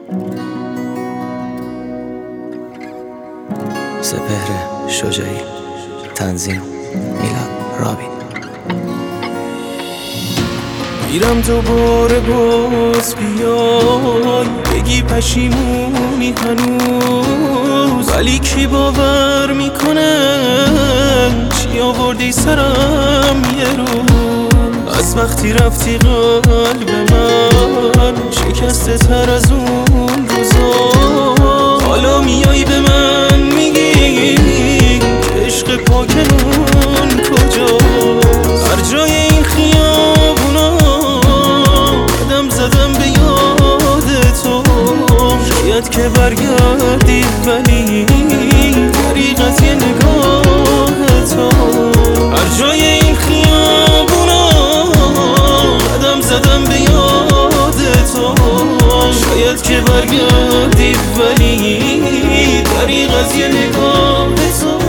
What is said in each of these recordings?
سپهر شجاعی، تنظیم میلاد رابین. میرم دوباره باز بیای بگی پشیمونی هنوز، ولی کی باور میکنه چی آوردی سرم یه روز. از وقتی رفتی قلب من شکسته تر از اون روزا، حالا میای به من میگی که عشق پاکمون کجاست. هر جای این خیابونا قدم زدم به یاد تو، شاید که برگردی ولی طریق از یه نگاه تو. هر جای این خیابونا قدم زدم به یاد تو، شاید که برگردی ولی طریق از یه نگاه تو.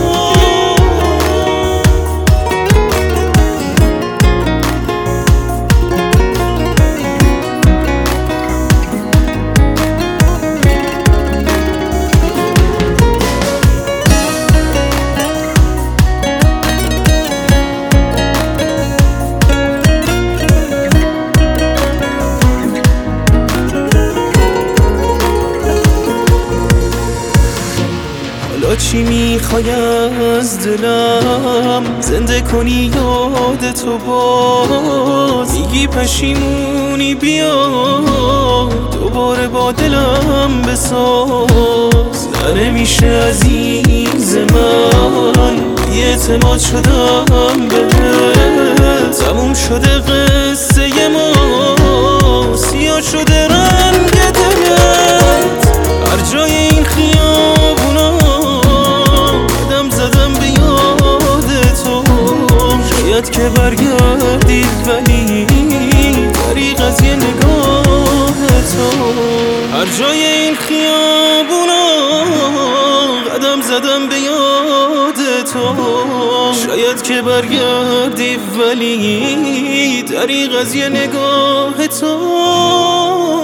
چی میخوای از دلم زنده کنی یاد تو باز؟ میگی پشیمونی بیا دوباره با دلم بساز. نمیشه عزیز من بی‌اعتماد شدم بهت، تموم شده قصه ما، سیاه شده رنگ دلت. هر جای این خیابونا زدم به یاد تو، شاید که برگردی ولی طریق از یه نگاه تو. هر جای این خیابونا قدم زدم به یاد تو، شاید که برگردی ولی طریق از یه نگاه تو.